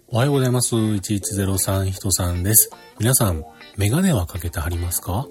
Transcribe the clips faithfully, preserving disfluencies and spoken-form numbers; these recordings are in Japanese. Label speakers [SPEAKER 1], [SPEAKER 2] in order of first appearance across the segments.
[SPEAKER 1] おはようございます。いちいちゼロさんひとさんです。皆さん、メガネはかけてはりますか？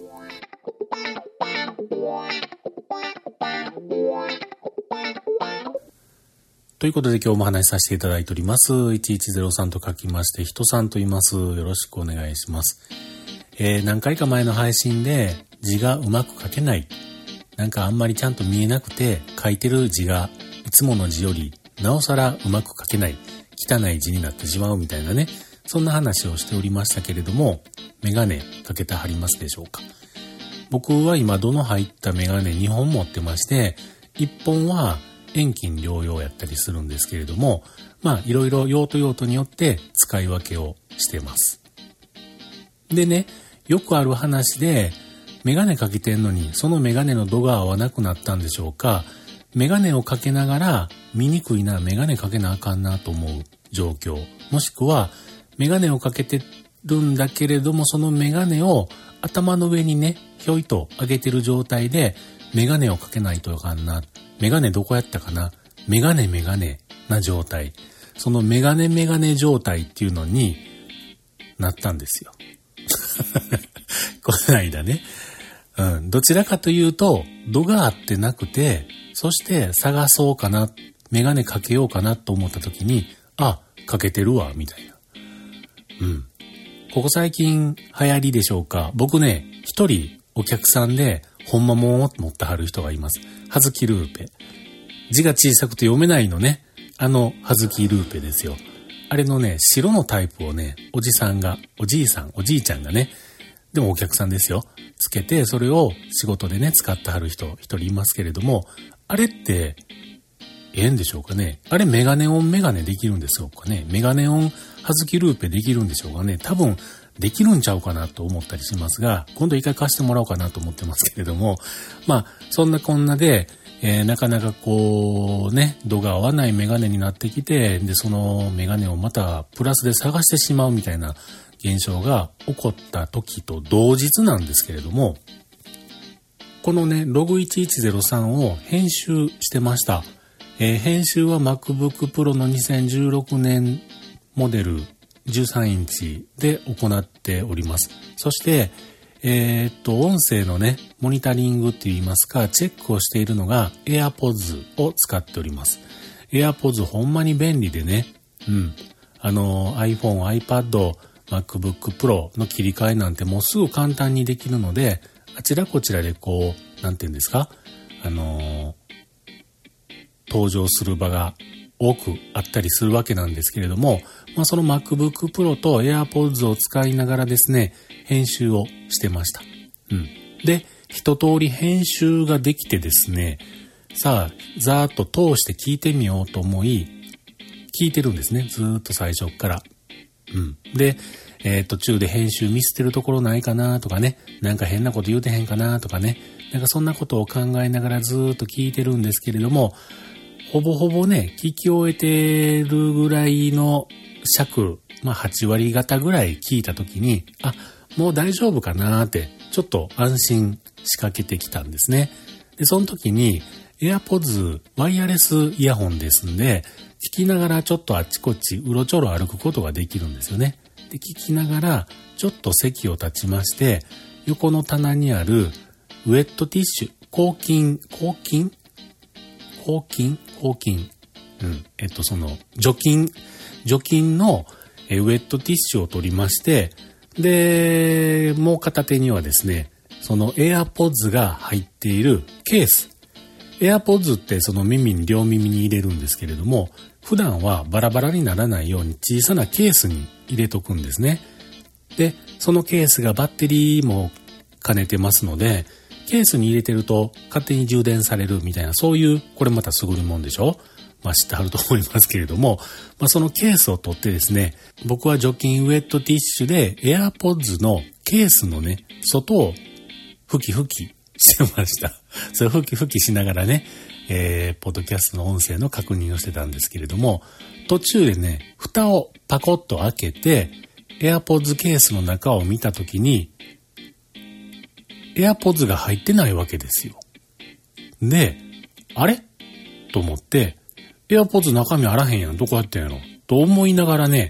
[SPEAKER 1] ということで今日も話しさせていただいております。いちいちゼロさんと書きまして、ひとさんと言います。よろしくお願いします。えー、何回か前の配信で字がうまく書けない。なんかあんまりちゃんと見えなくて書いてる字がいつもの字よりなおさらうまく書けない。汚い字になってしまうみたいなね。そんな話をしておりましたけれども、メガネかけてはりますでしょうか？僕は今度の入ったメガネにほん持ってまして、いっぽんは遠近両用やったりするんですけれども、まあいろいろ用途用途によって使い分けをしてます。でね、よくある話で、メガネかけてんのにそのメガネの度が合わなくなったんでしょうか？メガネをかけながら見にくいな、メガネかけなあかんなと思う状況。もしくはメガネをかけてるんだけれども、そのメガネを頭の上にね、ひょいと上げてる状態でメガネをかけないとあかんな。メガネどこやったかな？メガネメガネな状態。そのメガネメガネ状態っていうのになったんですよ。この間ね。うん、どちらかというと、度が合ってなくて、そして探そうかな、メガネかけようかなと思った時に、あ、かけてるわ、みたいな。うん。ここ最近流行りでしょうか。僕ね、一人お客さんで、ほんまもんを持ってはる人がいます。はずきルーペ。字が小さくて読めないのね。あの、はずきルーペですよ。あれのね、白のタイプをね、おじさんが、おじいさん、おじいちゃんがね、でもお客さんですよ。つけて、それを仕事でね、使ってはる人、一人いますけれども、あれって、ええんでしょうかね。あれメガネオンメガネできるんですよかね。メガネオンはずきルーペできるんでしょうかね。多分、できるんちゃうかなと思ったりしますが、今度一回貸してもらおうかなと思ってますけれども、まあ、そんなこんなで、えー、なかなかこうね、度が合わないメガネになってきて、で、そのメガネをまたプラスで探してしまうみたいな現象が起こった時と同日なんですけれども、このね、ログいちいちゼロさんを編集してました。えー、編集は MacBook Pro のにせんじゅうろくねんモデルじゅうさんインチで行っております。そして、えー、っと、音声のね、モニタリングって言いますか、チェックをしているのが AirPods を使っております。AirPods ほんまに便利でね、うん。あの、iPhone、iPad、MacBook Pro の切り替えなんてもうすぐ簡単にできるので、あちらこちらでこう、なんて言うんですか、あの、登場する場が多くあったりするわけなんですけれども、まあ、その MacBook Pro と AirPods を使いながらですね、編集をしてました。うん。で、一通り編集ができてですね、さあ、ざーっと通して聞いてみようと思い、聞いてるんですね。ずーっと最初から。うん。で、えー、途中で編集ミスってるところないかなとかね、なんか変なこと言うてへんかなとかね、なんかそんなことを考えながらずーっと聞いてるんですけれども、ほぼほぼね、聞き終えてるぐらいの尺、まあはちわり方ぐらい聞いたときに、あ、もう大丈夫かなーって、ちょっと安心しかけてきたんですね。で、その時に AirPods ワイヤレスイヤホンですんで、聞きながらちょっとあっちこっちうろちょろ歩くことができるんですよね。で、聞きながらちょっと席を立ちまして、横の棚にあるウェットティッシュ、抗菌、抗菌抗菌抗菌。うん。えっと、その、除菌、除菌のえウェットティッシュを取りまして、で、もう片手にはですね、その AirPods が入っているケース。AirPods ってその耳に、両耳に入れるんですけれども、普段はバラバラにならないように小さなケースに入れとくんですね。で、そのケースがバッテリーも兼ねてますので、ケースに入れてると勝手に充電されるみたいな、そういう、これまた優れもんでしょ？まあ知ってはると思いますけれども、まあそのケースを取ってですね、僕は除菌ウェットティッシュで AirPods のケースのね、外を吹き吹きしてました。それ吹き吹きしながらね、えー、ポッドキャストの音声の確認をしてたんですけれども、途中でね、蓋をパコッと開けて、AirPods ケースの中を見たときに、AirPods が入ってないわけですよ。で、あれと思って、AirPods 中身あらへんやん。どこやってんやろと思いながらね、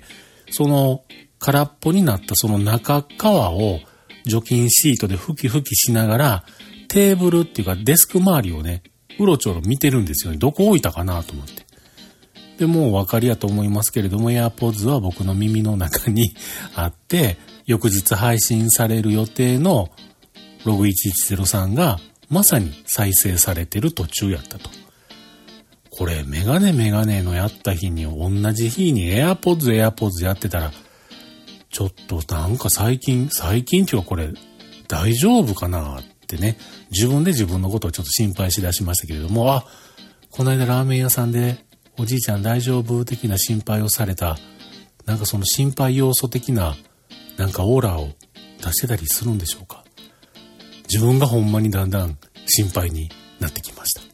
[SPEAKER 1] その空っぽになったその中側を除菌シートで拭き拭きしながら、テーブルっていうかデスク周りをね、うろちょろ見てるんですよね。どこ置いたかなと思って。で、もうお分かりやと思いますけれども、AirPods は僕の耳の中にあって、翌日配信される予定のログいちいちゼロさんがまさに再生されてる途中やったと。これ、メガネメガネのやった日に同じ日に AirPods AirPods やってたら、ちょっとなんか最近、最近っていうかこれ大丈夫かなってね、自分で自分のことをちょっと心配しだしましたけれども、あ、この間ラーメン屋さんでおじいちゃん大丈夫的な心配をされた、なんかその心配要素的ななんかオーラを出してたりするんでしょうか。自分がほんまにだんだん心配になってきました。